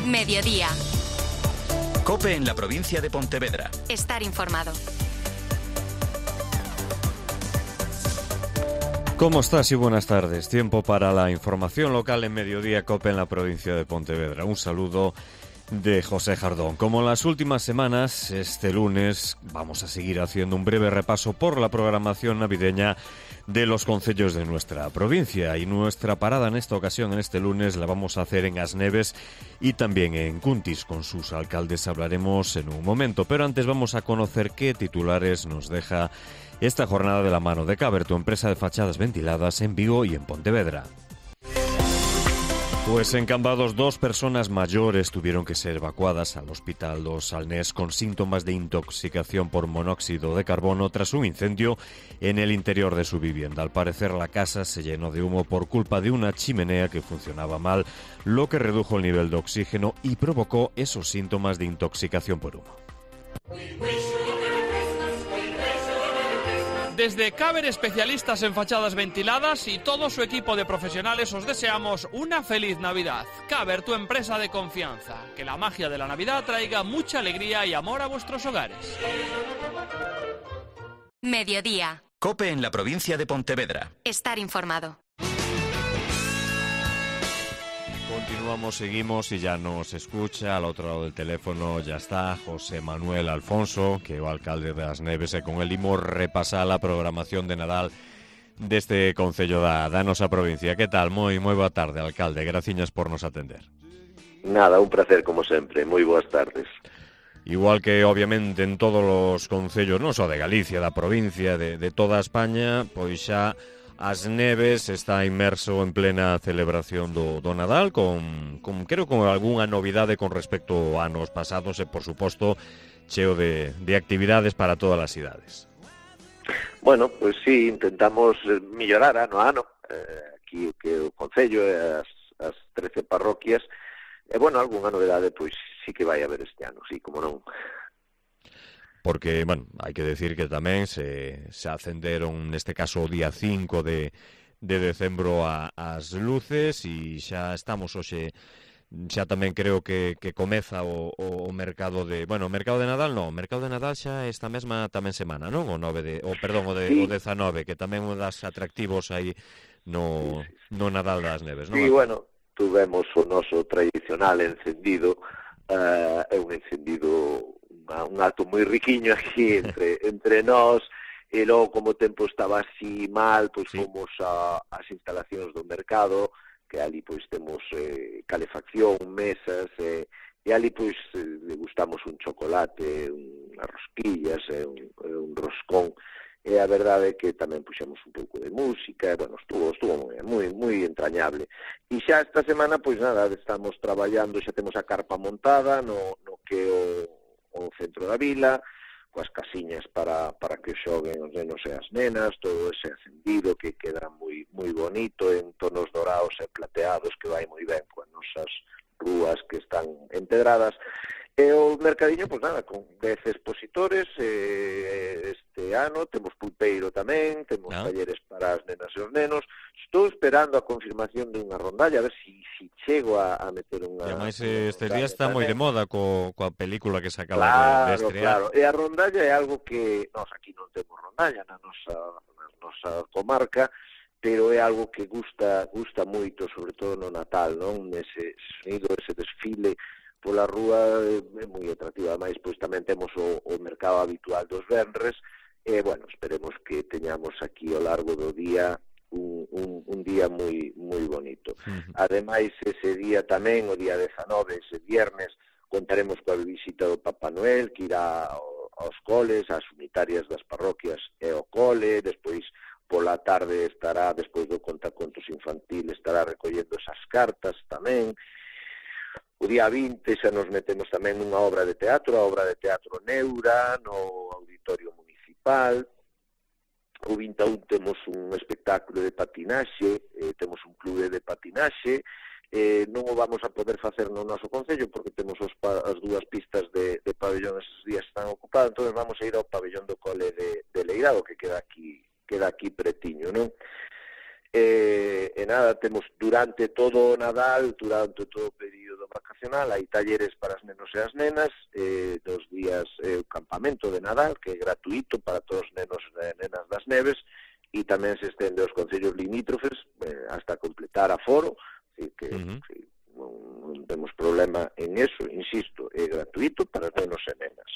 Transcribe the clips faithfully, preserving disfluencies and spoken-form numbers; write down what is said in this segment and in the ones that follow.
Mediodía. COPE en la provincia de Pontevedra. Estar informado. ¿Cómo estás y buenas tardes? Tiempo para la información local en Mediodía COPE en la provincia de Pontevedra. Un saludo de José Jardón. Como en las últimas semanas, este lunes vamos a seguir haciendo un breve repaso por la programación navideña de los concellos de nuestra provincia, y nuestra parada en esta ocasión, en este lunes, la vamos a hacer en Asneves y también en Cuntis. Con sus alcaldes hablaremos en un momento, pero antes vamos a conocer qué titulares nos deja esta jornada de la mano de Caber, tu empresa de fachadas ventiladas en Vigo y en Pontevedra. Pues en Cambados, dos personas mayores tuvieron que ser evacuadas al Hospital dos Salnés con síntomas de intoxicación por monóxido de carbono tras un incendio en el interior de su vivienda. Al parecer, la casa se llenó de humo por culpa de una chimenea que funcionaba mal, lo que redujo el nivel de oxígeno y provocó esos síntomas de intoxicación por humo. Desde Caber, especialistas en fachadas ventiladas, y todo su equipo de profesionales, os deseamos una feliz Navidad. Caber, tu empresa de confianza. Que la magia de la Navidad traiga mucha alegría y amor a vuestros hogares. Mediodía. COPE en la provincia de Pontevedra. Estar informado. Continuamos, seguimos y ya nos escucha al otro lado del teléfono. Ya está José Manuel Alfonso, que é o alcalde das Neves, e con el imos repasar a programación de Nadal deste concello da, da nosa provincia. Que tal? Moi moi boa tarde, alcalde. Graciñas por nos atender. Nada, un placer como sempre. Moi boas tardes. Igual que, obviamente, en todos os concellos, non só de Galicia, da provincia, de, de toda España, pois xa Asneves está inmerso en plena celebración do, do Nadal, con, con creo con algunha novidade con respecto a anos pasados e, por suposto, cheo de, de actividades para todas as cidades. Bueno, pois pues sí, intentamos mellorar ano a ano, eh, aquí o que o concello e as, as trece parroquias, e, bueno, algunha novedade, pois sí que vai haber este ano, sí, como non. Porque, bueno, hai que decir que tamén se, se acenderon, neste caso, o día cinco de, de decembro a, as luces, e xa estamos hoxe, xa tamén creo que, que comeza o, o, o mercado de... Bueno, o mercado de Nadal non, o mercado de Nadal xa esta mesma tamén semana, non? O nove de, o perdón, o de sí. o dezanove, que tamén un das atractivos aí no, sí, sí. no Nadal das Neves, non? Sí, bueno, tuvemos o noso tradicional encendido, uh, é un encendido... un acto moi riquiño aquí entre entre nós, e logo como o tempo estaba así mal, pois sí. Fomos a, as instalacións do mercado, que ali pois temos eh, calefacción, mesas, eh, e ali pois eh, degustamos un chocolate, unhas rosquillas, eh, un, un roscón, e a verdade é que tamén puxemos un pouco de música, e bueno, estuvo, estuvo moi, moi, moi entrañable. E xa esta semana, pois nada, estamos traballando, xa temos a carpa montada no, no que o o centro da vila, coas casiñas para, para que xoguen os nenos e as nenas, todo ese acendido que queda moi moi bonito en tonos dorados e plateados, que vai moi ben coas nosas rúas que están empedradas. E o mercadiño, pois nada, con dez expositores, eh, este ano temos pulpeiro tamén, temos ah. talleres para as nenas e os nenos. Estou esperando a confirmación de unha rondalla, a ver si, si chego a, a meter unha... E máis estes días está moi de moda co, coa película que se acaba claro, de, de estrear. Claro, e a rondalla é algo que... Nos aquí non temos rondalla na nosa, na nosa comarca, pero é algo que gusta gusta moito, sobre todo no Natal, non? Ese sonido, ese desfile pola rúa é moi atractiva. Ademais, pois tamén temos o, o mercado habitual dos venres, e, bueno, esperemos que teñamos aquí ao largo do día un, un, un día moi moi bonito. Uh-huh. Ademais, ese día tamén, o día dezanove, ese viernes, contaremos coa visita do Papá Noel, que irá aos coles, ás unitarias das parroquias e ao cole. Despois, pola tarde, estará, despois do contacontos infantil, estará recollendo esas cartas tamén. O día vinte xa nos metemos tamén nunha obra de teatro, a obra de teatro Neura, no Auditorio Municipal. O vinte e un temos un espectáculo de patinaxe, eh, temos un clube de patinaxe, eh, non o vamos a poder facer no noso concello porque temos os pa, as dúas pistas de, de pabellón esos días están ocupadas, entón vamos a ir ao pabellón do cole de, de Leirado, que queda aquí, queda aquí pretiño, non? E, e nada, temos durante todo o Nadal, durante todo o período vacacional, hai talleres para os nenos e as nenas, eh, dos días eh, o campamento de Nadal, que é gratuito para todos os nenos e nenas das neves, e tamén se estende aos concellos limítrofes eh, hasta completar aforo, así que, uh-huh. que non, non temos problema en eso, insisto, é gratuito para os nenos e nenas.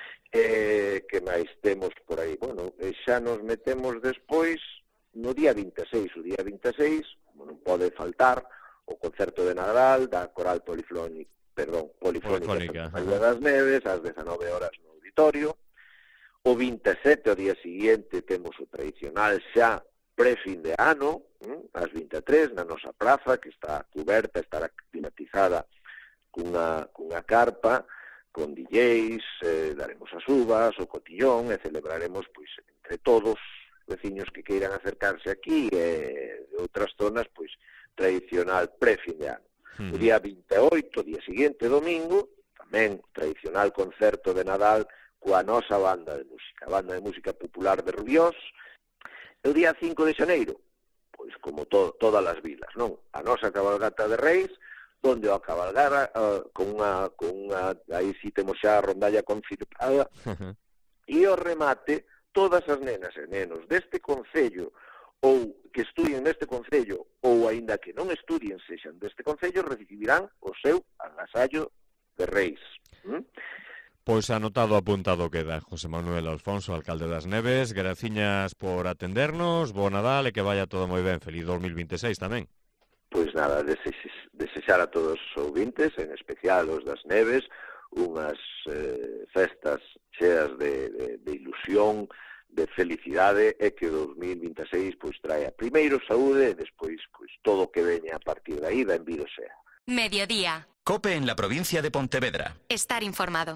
Eh, que máis temos por aí? Bueno, xa nos metemos despois no día vinte e seis, o día vinte e seis, non pode faltar o concerto de Nadal da Coral Polifónica, perdón, Polifónica da das Neves, ás dezanove horas no auditorio. O vinte e sete, o día siguiente, temos o tradicional xa pre-fin de ano, ás vinte e tres, na nosa praza, que está cuberta, estará climatizada cunha, cunha carpa, con D Js, eh, daremos as uvas, o cotillón, e celebraremos, pois, entre todos, veciños que queiran acercarse aquí e de outras zonas, pois, tradicional pre-fin de ano. Mm. O día vinte e oito, día seguinte, domingo, tamén tradicional concerto de Nadal coa nosa banda de música, a banda de música popular de Rubiós. E o día cinco de xaneiro, pois como to todas as vilas, non? A nosa cabalgata de Reis, onde o cabalgara uh, con unha, con unha, aí si temos xa a rondalla confirmada, uh-huh. E o remate, todas as nenas e nenos deste concello ou que estudien neste concello ou aínda que non estudien sexan deste concello recibirán o seu agasallo de Reis. ¿Mm? Pois anotado, apuntado queda. José Manuel Alfonso, alcalde das Neves, graciñas por atendernos, bo Nadal e que vaya todo moi ben. Feliz dos mil vinte e seis tamén. Pois nada, desexar a todos os ouvintes, en especial os das Neves, unhas eh, festas cheas de, de, de ilusión, de felicidade, e que o dos mil vinte e seis pois traia primeiro saúde e despois pois todo o que veña a partir de aí, benvido sea. Mediodía. COPE en la provincia de Pontevedra. Estar informado.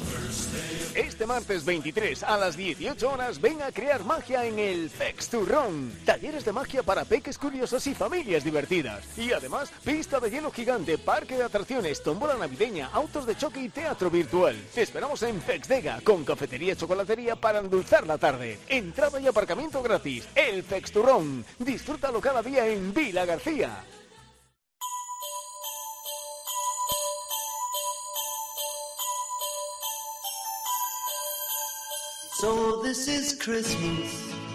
Este martes veintitrés a las dieciocho horas ven a crear magia en el Fexturrón. Talleres de magia para peques curiosos y familias divertidas. Y además, pista de hielo gigante, parque de atracciones, tómbola navideña, autos de choque y teatro virtual. Te esperamos en Fexdega, con cafetería y chocolatería para endulzar la tarde. Entrada y aparcamiento gratis. El Fexturrón. Disfrútalo cada día en Vila García. So this is Christmas.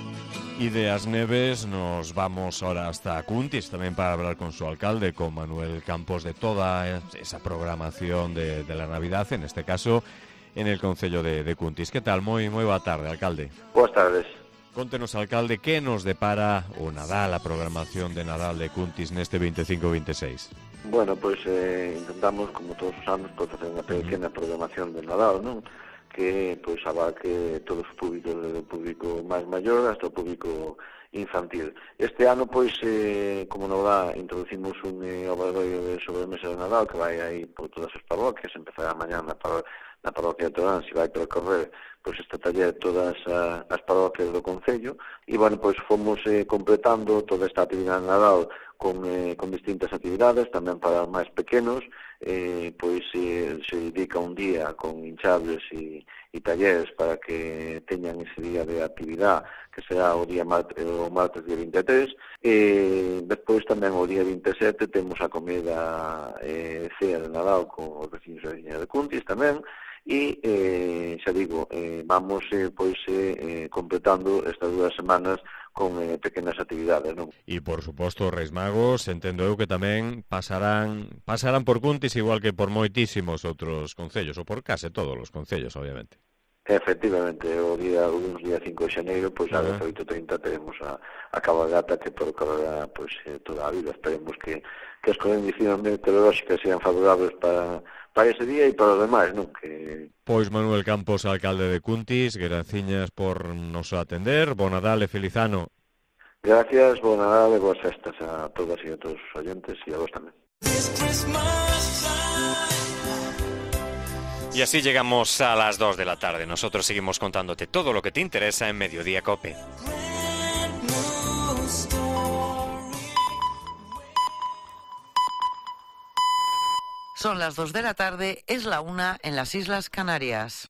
Y de As Neves nos vamos ahora hasta Cuntis, también para hablar con su alcalde, con Manuel Campos, de toda esa programación de, de la Navidad, en este caso en el concello de, de Cuntis. ¿Qué tal? Moi, moi boa tarde, alcalde. Boas tardes. Contenos, alcalde, que nos depara o Nadal, a programación de Nadal de Cuntis neste veinticinco veintiséis? Bueno, pois eh, intentamos, como todos os anos, pois, facer unha pequena programación de Nadal, non? Que pois abarque todos os públicos, desde o público máis maior hasta o público infantil. Este ano, pois, eh, como novedad, introducimos un eh, obradoiro de sobremesa de Nadal que vai aí por todas as parroquias, empezará mañá na, par na parroquia de Torán, se vai percorrer pois este taller todas a, as parroquias do concello, e, bueno, pois fomos eh, completando toda esta actividade de Nadal con, eh, con distintas actividades, tamén para máis pequenos, eh, pois eh, se dedica un día con hinchables e, e talleres para que teñan ese día de actividade, que será o día martes, o martes día vinte e tres, e despois tamén o día vinte e sete temos a comida eh, cea de Nadal con os veciños e veciñas de Cuntis tamén, e, eh, xa digo, eh, vamos eh, pois eh, completando estas dúas semanas con eh, pequenas actividades, non? E, por suposto, Reis Magos, entendo eu que tamén pasarán pasarán por Cuntis igual que por moitísimos outros concellos, ou por case todos os concellos, obviamente. Efectivamente, o día, o día cinco de xaneiro, pois a las oito e trinta teremos a, a cabalgata que percorrerá pois, eh, toda a vida. Esperemos que, que as condicións meteorolóxicas sean favorables para, para ese día e para os demais, non? Que... Pois Manuel Campos, alcalde de Cuntis, graciñas por nos atender, bo Nadal e feliz ano. Gracias, bo Nadal e boas festas a todas e a todos os oyentes e a vos tamén. Y así llegamos a las dos de la tarde. Nosotros seguimos contándote todo lo que te interesa en Mediodía COPE. Son las dos de la tarde, es la una en las Islas Canarias.